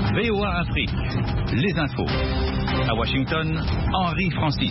VOA Afrique, les infos. À Washington, Henri Francis.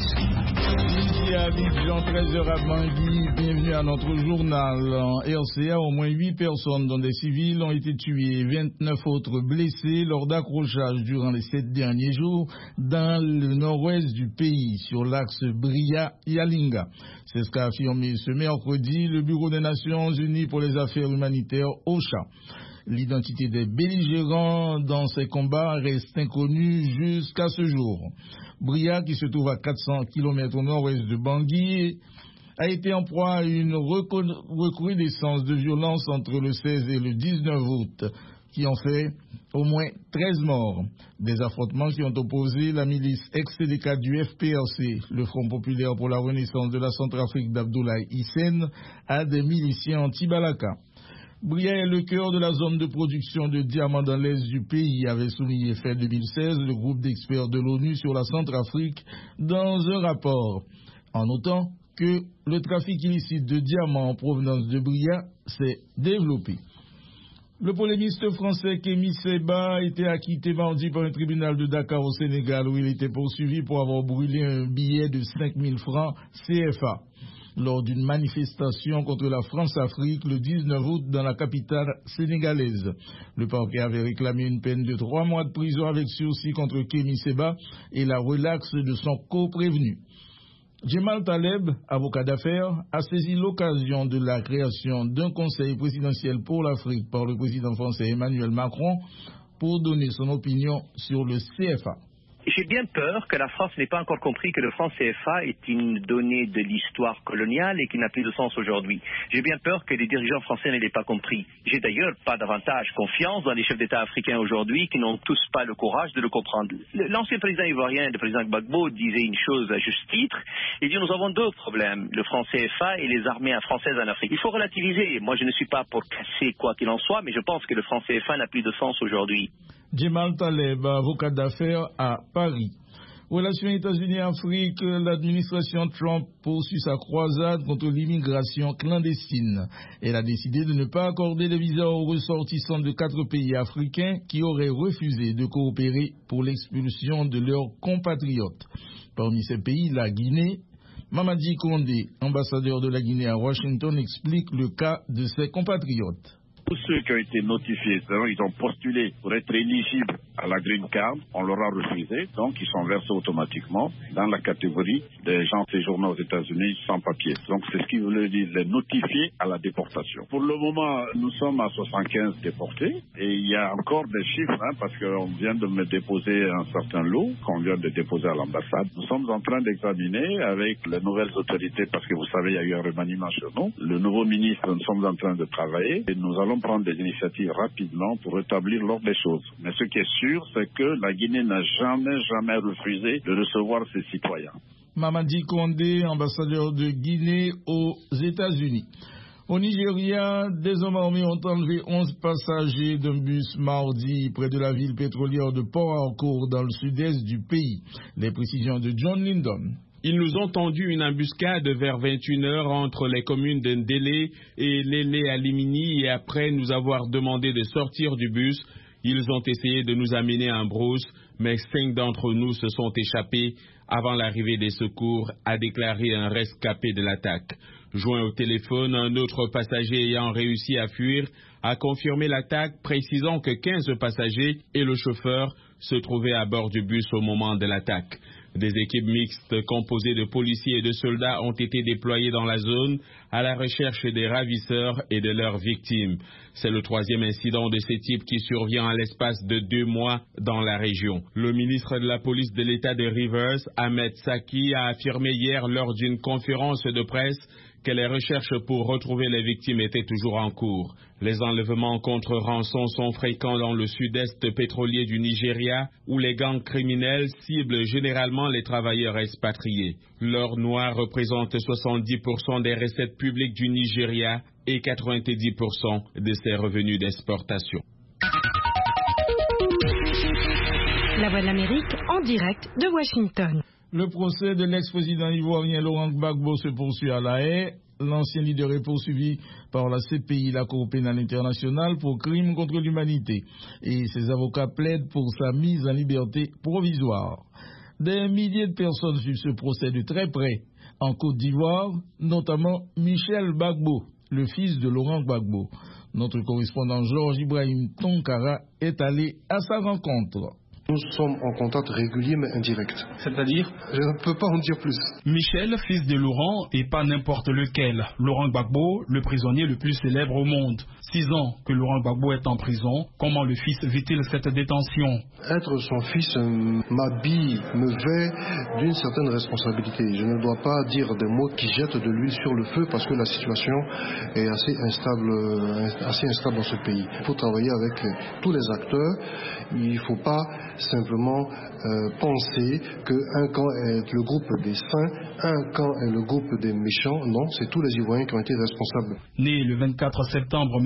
Ici à Abidjan, 13h à Bangui, bienvenue à notre journal. En RCA, au moins 8 personnes, dont des civils, ont été tuées, 29 autres blessés lors d'accrochages durant les 7 derniers jours dans le nord-ouest du pays, sur l'axe Bria-Yalinga. C'est ce qu'a affirmé ce mercredi le Bureau des Nations Unies pour les affaires humanitaires, OCHA. L'identité des belligérants dans ces combats reste inconnue jusqu'à ce jour. Bria, qui se trouve à 400 km au nord-ouest de Bangui, a été en proie à une recrudescence de violence entre le 16 et le 19 août, qui ont fait au moins 13 morts. Des affrontements qui ont opposé la milice ex-CDK du FPRC, le Front populaire pour la renaissance de la Centrafrique d'Abdoulaye Hissène, à des miliciens anti-Balaka. Bria est le cœur de la zone de production de diamants dans l'est du pays, avait souligné fin 2016 le groupe d'experts de l'ONU sur la Centrafrique dans un rapport, en notant que le trafic illicite de diamants en provenance de Bria s'est développé. Le polémiste français Kémy Séba a été acquitté mardi par un tribunal de Dakar au Sénégal où il était poursuivi pour avoir brûlé un billet de 5 000 francs CFA. Lors d'une manifestation contre la France-Afrique le 19 août dans la capitale sénégalaise. Le parquet avait réclamé une peine de 3 mois de prison avec sursis contre Kémy Séba et la relaxe de son co-prévenu. Jemal Taleb, avocat d'affaires, a saisi l'occasion de la création d'un conseil présidentiel pour l'Afrique par le président français Emmanuel Macron pour donner son opinion sur le CFA. J'ai bien peur que la France n'ait pas encore compris que le franc CFA est une donnée de l'histoire coloniale et qui n'a plus de sens aujourd'hui. J'ai bien peur que les dirigeants français ne l'aient pas compris. J'ai d'ailleurs pas davantage confiance dans les chefs d'État africains aujourd'hui qui n'ont tous pas le courage de le comprendre. L'ancien président ivoirien, le président Gbagbo, disait une chose à juste titre. Il dit nous avons deux problèmes, le franc CFA et les armées françaises en Afrique. Il faut relativiser. Moi je ne suis pas pour casser quoi qu'il en soit, mais je pense que le franc CFA n'a plus de sens aujourd'hui. Jemal Taleb, avocat d'affaires à Paris. Relations États-Unis-Afrique, l'administration Trump poursuit sa croisade contre l'immigration clandestine. Elle a décidé de ne pas accorder les visas aux ressortissants de 4 pays africains qui auraient refusé de coopérer pour l'expulsion de leurs compatriotes. Parmi ces pays, la Guinée. Mamadi Kondé, ambassadeur de la Guinée à Washington, explique le cas de ses compatriotes. Tous ceux qui ont été notifiés, ils ont postulé pour être éligibles à la Green Card, on leur a refusé, donc ils sont versés automatiquement dans la catégorie des gens séjournant aux États-Unis sans papier. Donc c'est ce qui veut dire les notifier à la déportation. Pour le moment, nous sommes à 75 déportés et il y a encore des chiffres, parce qu'on vient de me déposer un certain lot qu'on vient de déposer à l'ambassade. Nous sommes en train d'examiner avec les nouvelles autorités, parce que vous savez, il y a eu un remaniement chez nous. Le nouveau ministre, nous sommes en train de travailler et nous allons prendre des initiatives rapidement pour rétablir l'ordre des choses. Mais ce qui est sûr, c'est que la Guinée n'a jamais refusé de recevoir ses citoyens. Mamadi Kondé, ambassadeur de Guinée aux États-Unis. Au Nigeria, des hommes armés ont enlevé 11 passagers d'un bus mardi près de la ville pétrolière de Port Harcourt dans le sud-est du pays. Les précisions de John Lyndon. Ils nous ont tendu une embuscade vers 21h entre les communes de Ndélé et Lélé-Alimini et après nous avoir demandé de sortir du bus, ils ont essayé de nous amener en brousse, mais 5 d'entre nous se sont échappés avant l'arrivée des secours, a déclaré un rescapé de l'attaque. Joint au téléphone, un autre passager ayant réussi à fuir a confirmé l'attaque, précisant que 15 passagers et le chauffeur se trouvaient à bord du bus au moment de l'attaque. Des équipes mixtes composées de policiers et de soldats ont été déployées dans la zone à la recherche des ravisseurs et de leurs victimes. C'est le 3e incident de ce type qui survient à l'espace de 2 mois dans la région. Le ministre de la police de l'État de Rivers, Ahmed Saki, a affirmé hier lors d'une conférence de presse que les recherches pour retrouver les victimes étaient toujours en cours. Les enlèvements contre rançon sont fréquents dans le sud-est pétrolier du Nigeria, où les gangs criminels ciblent généralement les travailleurs expatriés. L'or noir représente 70% des recettes publiques du Nigeria et 90% de ses revenus d'exportation. La Voix de l'Amérique en direct de Washington. Le procès de l'ex-président ivoirien Laurent Gbagbo se poursuit à La Haye. L'ancien leader est poursuivi par la CPI, la Cour pénale internationale, pour crimes contre l'humanité. Et ses avocats plaident pour sa mise en liberté provisoire. Des milliers de personnes suivent ce procès de très près en Côte d'Ivoire, notamment Michel Gbagbo, le fils de Laurent Gbagbo. Notre correspondant Georges Ibrahim Tonkara est allé à sa rencontre. Nous sommes en contact régulier mais indirect. C'est-à-dire? Je ne peux pas en dire plus. Michel, fils de Laurent, et pas n'importe lequel. Laurent Gbagbo, le prisonnier le plus célèbre au monde. 6 ans que Laurent Gbagbo est en prison. Comment le fils vit-il cette détention? Être son fils m'habille, me vêt d'une certaine responsabilité. Je ne dois pas dire des mots qui jettent de l'huile sur le feu parce que la situation est assez instable dans ce pays. Il faut travailler avec tous les acteurs. Il ne faut pas simplement penser qu'un camp est le groupe des saints, un camp est le groupe des méchants. Non, c'est tous les Ivoiriens qui ont été responsables. Né le 24 septembre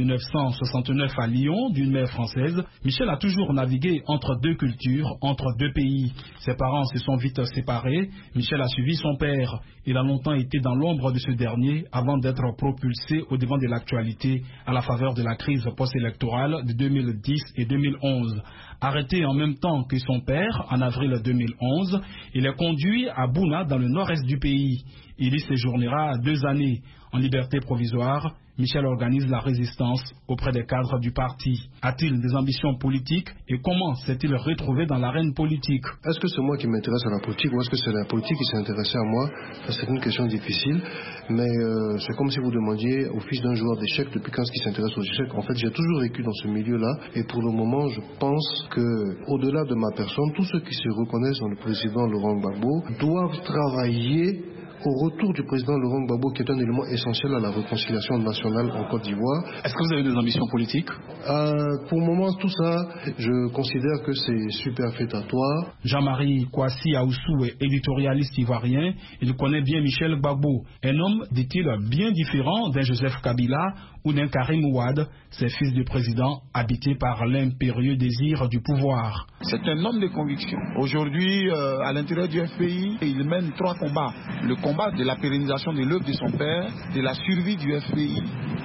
1969 à Lyon, d'une mère française, Michel a toujours navigué entre deux cultures, entre deux pays. Ses parents se sont vite séparés. Michel a suivi son père. Il a longtemps été dans l'ombre de ce dernier avant d'être propulsé au devant de l'actualité à la faveur de la crise post-électorale de 2010 et 2011. Arrêté en même temps que son père, en avril 2011, il est conduit à Bouna, dans le nord-est du pays. Il y séjournera 2 années. En liberté provisoire, Michel organise la résistance auprès des cadres du parti. A-t-il des ambitions politiques et comment s'est-il retrouvé dans l'arène politique? Est-ce que c'est moi qui m'intéresse à la politique ou est-ce que c'est la politique qui s'est intéressée à moi? C'est une question difficile, mais c'est comme si vous demandiez au fils d'un joueur d'échecs depuis quand est-ce qu'il s'intéresse aux échecs. En fait, j'ai toujours vécu dans ce milieu-là et pour le moment, je pense que au-delà de ma personne, tous ceux qui se reconnaissent dans le président Laurent Gbagbo doivent travailler au retour du président Laurent Gbagbo, qui est un élément essentiel à la réconciliation nationale en Côte d'Ivoire. Est-ce que vous avez des ambitions politiques? Pour le moment, tout ça, je considère que c'est superfétatoire. Jean-Marie Kouassi Aoussou est éditorialiste ivoirien. Il connaît bien Michel Gbagbo, un homme, dit-il, bien différent d'un Joseph Kabila ou d'un Karim Ouad, ces fils du président habités par l'impérieux désir du pouvoir. C'est un homme de conviction. Aujourd'hui, à l'intérieur du FPI, il mène 3 combats. Le combat de la pérennisation de l'œuvre de son père, de la survie du FPI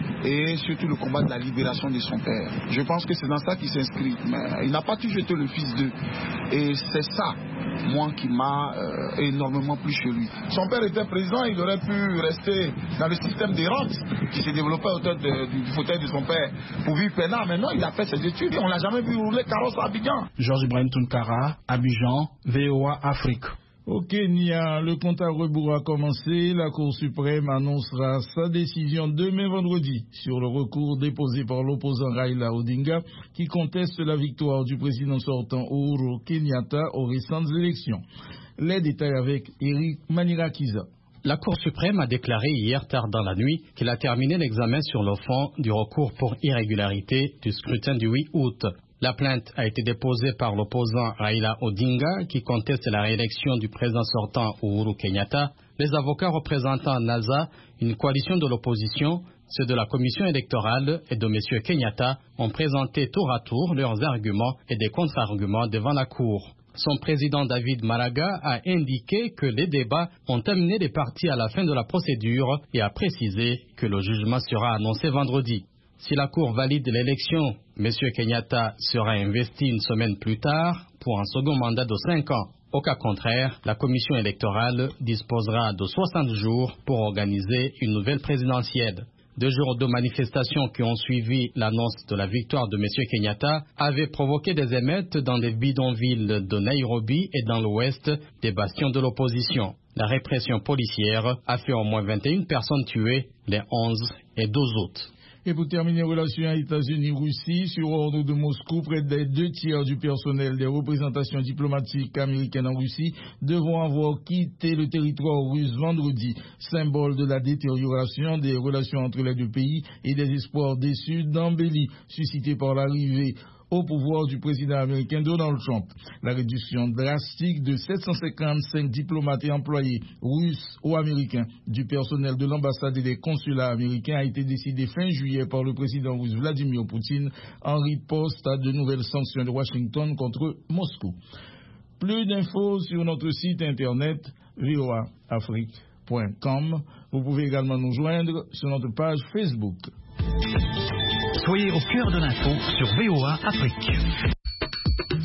et surtout le combat de la libération de son père. Je pense que c'est dans ça qu'il s'inscrit. Mais il n'a pas toujours été le fils d'eux. Et c'est ça, moi, qui m'a énormément plu chez lui. Son père était président, il aurait pu rester dans le système des rentes qui s'est développé autour du fauteuil de son père pour vivre peinard. Maintenant, il a fait ses études et on ne l'a jamais vu rouler carrosse à Abidjan. Georges Ibrahim Tonkara, Abidjan, VOA Afrique. Au Kenya, le compte à rebours a commencé. La Cour suprême annoncera sa décision demain vendredi sur le recours déposé par l'opposant Raila Odinga qui conteste la victoire du président sortant Uhuru Kenyatta aux récentes élections. Les détails avec Eric Manirakiza. La Cour suprême a déclaré hier tard dans la nuit qu'elle a terminé l'examen sur le fond du recours pour irrégularité du scrutin du 8 août. La plainte a été déposée par l'opposant Raila Odinga qui conteste la réélection du président sortant Uhuru Kenyatta. Les avocats représentant NASA, une coalition de l'opposition, ceux de la commission électorale et de M. Kenyatta ont présenté tour à tour leurs arguments et des contre-arguments devant la Cour. Son président David Maraga a indiqué que les débats ont amené les parties à la fin de la procédure et a précisé que le jugement sera annoncé vendredi. Si la Cour valide l'élection, M. Kenyatta sera investi une semaine plus tard pour un second mandat de 5 ans. Au cas contraire, la commission électorale disposera de 60 jours pour organiser une nouvelle présidentielle. 2 jours de manifestations qui ont suivi l'annonce de la victoire de M. Kenyatta avaient provoqué des émeutes dans les bidonvilles de Nairobi et dans l'ouest des bastions de l'opposition. La répression policière a fait au moins 21 personnes tuées les 11 et 12 août. Et pour terminer, relations États-Unis-Russie, sur ordre de Moscou, près des 2 tiers du personnel des représentations diplomatiques américaines en Russie devront avoir quitté le territoire russe vendredi, symbole de la détérioration des relations entre les 2 pays et des espoirs déçus d'embellie suscités par l'arrivée au pouvoir du président américain Donald Trump. La réduction drastique de 755 diplomates et employés russes ou américains du personnel de l'ambassade et des consulats américains a été décidée fin juillet par le président russe Vladimir Poutine en riposte à de nouvelles sanctions de Washington contre Moscou. Plus d'infos sur notre site internet voaafrique.com. voa.com. Vous pouvez également nous joindre sur notre page Facebook. Soyez au cœur de l'info sur VOA Afrique.